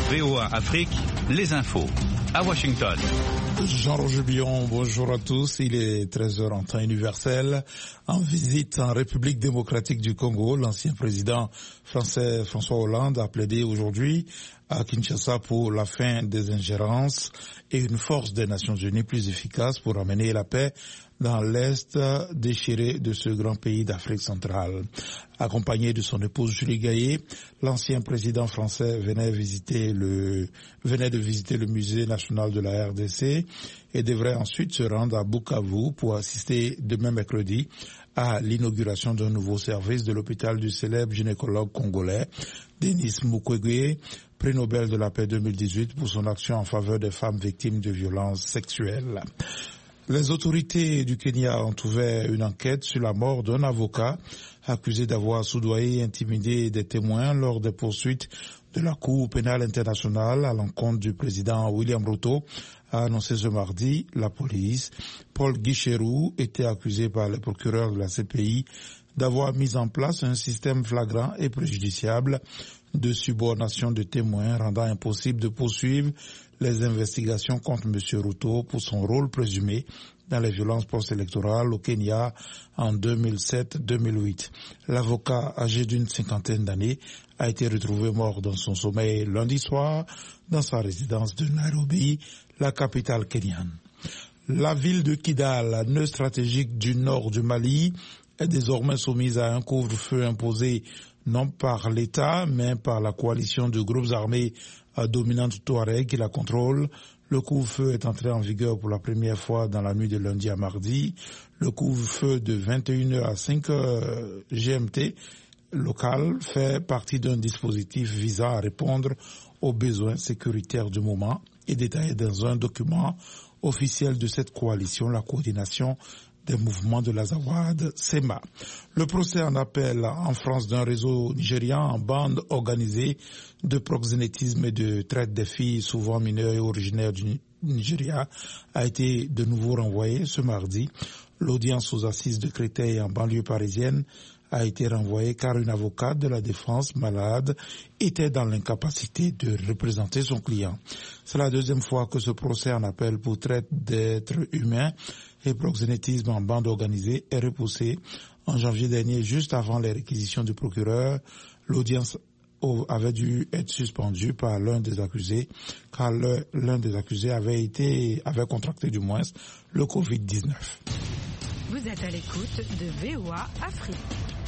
VOA Afrique, les infos. À Washington. Jean-Roger Bion, bonjour à tous. Il est 13h en temps universel. En visite en République démocratique du Congo, l'ancien président français François Hollande a plaidé aujourd'hui à Kinshasa pour la fin des ingérences et une force des Nations Unies plus efficace pour amener la paix dans l'Est déchiré de ce grand pays d'Afrique centrale. Accompagné de son épouse Julie Gaillet, l'ancien président français venait de visiter le musée national de la RDC et devrait ensuite se rendre à Bukavu pour assister demain mercredi à l'inauguration d'un nouveau service de l'hôpital du célèbre gynécologue congolais Denis Mukwege, prix Nobel de la paix 2018 pour son action en faveur des femmes victimes de violences sexuelles. Les autorités du Kenya ont ouvert une enquête sur la mort d'un avocat accusé d'avoir soudoyé et intimidé des témoins lors des poursuites de la Cour pénale internationale à l'encontre du président William Ruto, a annoncé ce mardi la police. Paul Guicherou était accusé par les procureurs de la CPI d'avoir mis en place un système flagrant et préjudiciable de subornation de témoins rendant impossible de poursuivre les investigations contre M. Ruto pour son rôle présumé dans les violences post-électorales au Kenya en 2007-2008. L'avocat, âgé d'une cinquantaine d'années, a été retrouvé mort dans son sommeil lundi soir dans sa résidence de Nairobi, la capitale kenyane. La ville de Kidal, nœud stratégique du nord du Mali, est désormais soumise à un couvre-feu imposé non par l'État, mais par la coalition de groupes armés dominante Touareg qui la contrôle. Le couvre-feu est entré en vigueur pour la première fois dans la nuit de lundi à mardi. Le couvre-feu de 21h à 5h GMT local fait partie d'un dispositif visant à répondre aux besoins sécuritaires du moment et détaillé dans un document officiel de cette coalition, la coordination des mouvements de l'Azawad, SEMA. Le procès en appel en France d'un réseau nigérian en bande organisée de proxénétisme et de traite des filles souvent mineures et originaires du Nigeria a été de nouveau renvoyé ce mardi. L'audience aux assises de Créteil en banlieue parisienne a été renvoyée car une avocate de la défense malade était dans l'incapacité de représenter son client. C'est la deuxième fois que ce procès en appel pour traite d'êtres humains et proxénétisme en bande organisée est repoussé. En janvier dernier, juste avant les réquisitions du procureur, l'audience avait dû être suspendue par l'un des accusés, car l'un des accusés avait contracté du moins le Covid-19. Vous êtes à l'écoute de VOA Afrique.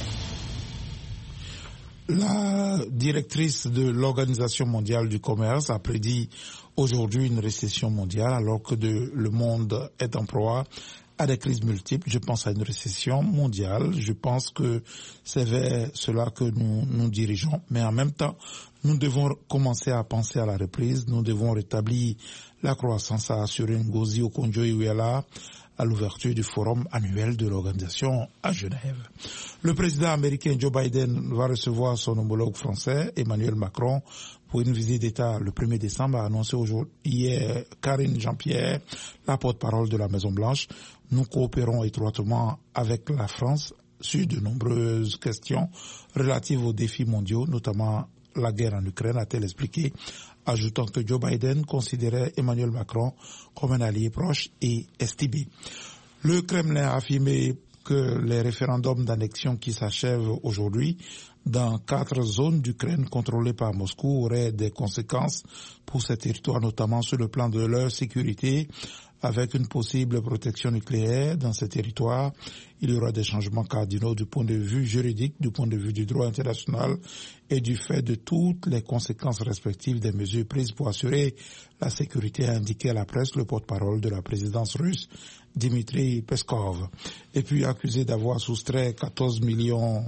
La directrice de l'Organisation mondiale du commerce a prédit aujourd'hui une récession mondiale alors que le monde est en proie à des crises multiples. Je pense à une récession mondiale. Je pense que c'est vers cela que nous nous dirigeons. Mais en même temps, nous devons commencer à penser à la reprise. Nous devons rétablir la croissance, a assuré Ngozi Okonjo-Iweala à l'ouverture du forum annuel de l'organisation à Genève. Le président américain Joe Biden va recevoir son homologue français Emmanuel Macron pour une visite d'État le 1er décembre, a annoncé hier Karine Jean-Pierre, la porte-parole de la Maison-Blanche. Nous coopérons étroitement avec la France sur de nombreuses questions relatives aux défis mondiaux, notamment la guerre en Ukraine, a-t-elle expliqué, ajoutant que Joe Biden considérait Emmanuel Macron comme un allié proche et estimé. Le Kremlin a affirmé que les référendums d'annexion qui s'achèvent aujourd'hui dans 4 zones d'Ukraine contrôlées par Moscou auraient des conséquences pour ces territoires, notamment sur le plan de leur sécurité, avec une possible protection nucléaire dans ces territoires. Il y aura des changements cardinaux du point de vue juridique, du point de vue du droit international et du fait de toutes les conséquences respectives des mesures prises pour assurer la sécurité, a indiqué à la presse le porte-parole de la présidence russe, Dmitry Peskov. Et puis accusé d'avoir soustrait 14 millions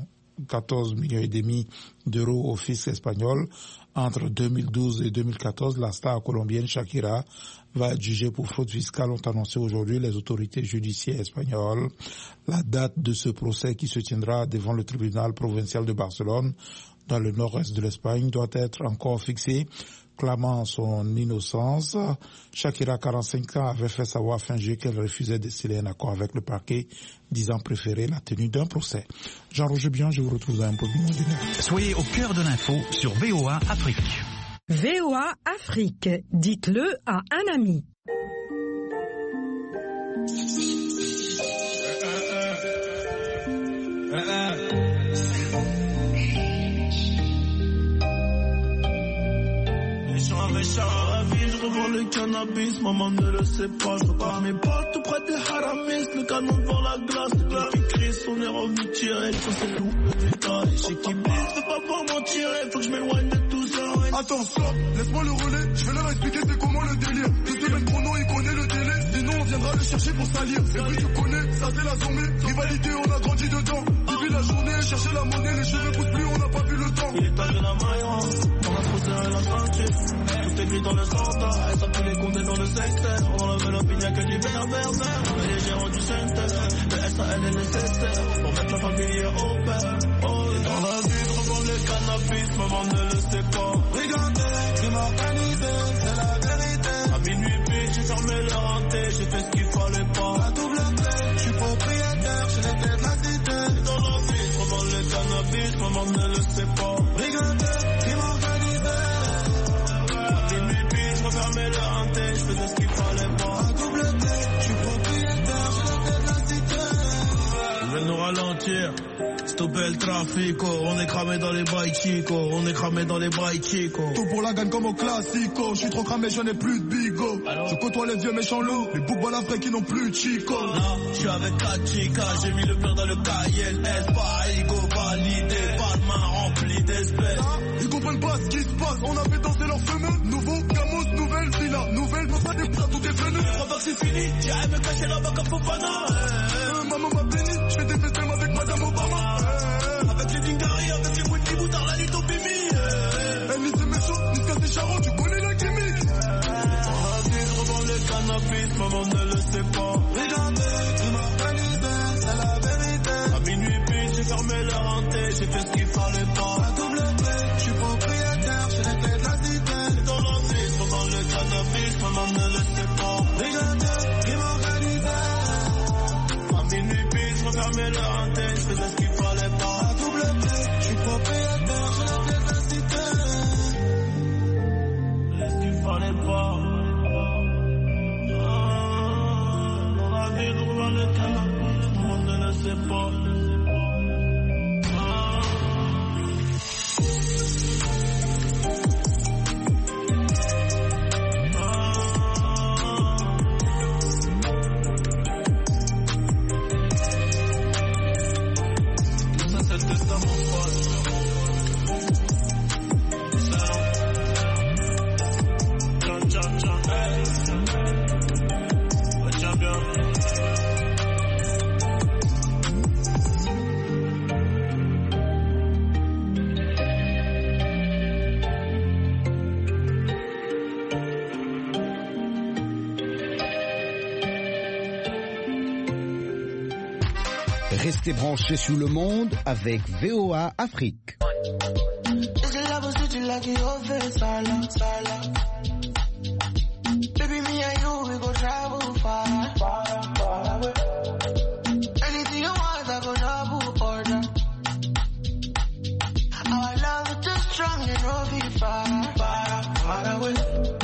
et demi d'euros au fisc espagnol entre 2012 et 2014, la star colombienne Shakira va être jugée pour fraude fiscale, ont annoncé aujourd'hui les autorités judiciaires espagnoles. La date de ce procès qui se tiendra devant le tribunal provincial de Barcelone, dans le nord-est de l'Espagne, doit être encore fixée. Clamant son innocence, Shakira, 45 ans, avait fait savoir fin juillet qu'elle refusait de sceller un accord avec le parquet, disant préférer la tenue d'un procès. Jean-Roger Bion, je vous retrouve dans un peu de monde. Soyez au cœur de l'info sur VOA Afrique. VOA Afrique, dites-le à un ami. Je revends le cannabis, maman ne le sait pas. Je repars mes potes tout près des haramis, le canon devant la glace. Le Chris, on est revenu tirer, ça c'est tout le détail. Chez Kibis, je veux pas voir m'en tirer, faut que je m'éloigne de tout ça. Attends, stop, laisse-moi le relais, je vais leur expliquer c'est comment le délire. 2 semaines chrono, il connaît le délai, sinon on viendra le chercher pour salir. Et oui, tu connais, ça c'est la journée, rivalité, on a grandi dedans. Depuis la journée, chercher la monnaie, les cheveux poussent plus, on n'a pas vu le temps. Il est tard de la maille, on a trop serré la ceinture. Tout est gris dans le centre, et ça tous les condés dans le secteur. On enlève l'opinion que du berbère, on est les gérants du center. Le SAL est nécessaire, pour mettre la famille au père. Oh, dans la vie, je revends le cannabis, maman ne le sait pas. Regardez, crime organisé, c'est la vérité. À minuit pile, j'ai fermé le renté, j'ai fait ce qu'il fallait pas. La double clé, je suis propriétaire, je l'ai fait de la cité. Dans la vie, je revends le cannabis, maman ne le sait pas. Regardez, crime organisé. Fermé le hanté, je faisais ce qu'il fallait pas. La double clé, je suis propriétaire, je l'ai fait de la cité. Ils veulent nous ralentir, stopper le trafic, on est cramé dans les bails chico, on est cramé dans les bails chico. Tout pour la gagne comme au classico, je suis trop cramé, je n'ai plus de bigot. Je côtoie les vieux méchants loups, les boucs balafrés qui n'ont plus de chico. Là, je suis avec 4 chicas, j'ai mis le beurre dans le KLS, pas ego validé, pas de main remplie d'espèces. Ils comprennent pas ce qui se passe, on a fait danser leur fameux. Nouveau Camos, nouvelle villa, nouvelle pas des plats, tout est venu. Je crois pas que c'est fini, j'irai me cacher là-bas comme Fofana. Maman m'a béni, je fais des festins avec Madame Obama. Avec les Dingari, avec les Wiki Boutard, la lutte au Bimi. Ni c'est méchant, ni c'est charron, tu connais la gimmick. Je revends le cannabis, maman ne le sait pas. Regardez, tu m'organisé, c'est la vérité. À minuit pile, j'ai fermé le renté, j'ai fait ce qu'il fallait pas. La double clé, je suis propriétaire, je l'ai fait de la cité. Dans la vie, je revends le cannabis, maman ne le sait pas. Regardez, tu m'organisé. À minuit pile, je refermais le renté, je faisais ce qu'il fallait pas. La double clé, je suis propriétaire, je l'ai fait de la cité. Ce qu'il fallait pas. Dans la vie, je revends le cannabis, maman ne le sait pas. Restez branchés sur le monde avec VOA Afrique. Baby, me and you, we go travel far, far, far away. Anything you want, I go double order. Our love is too strong, you know, we far, far, far away.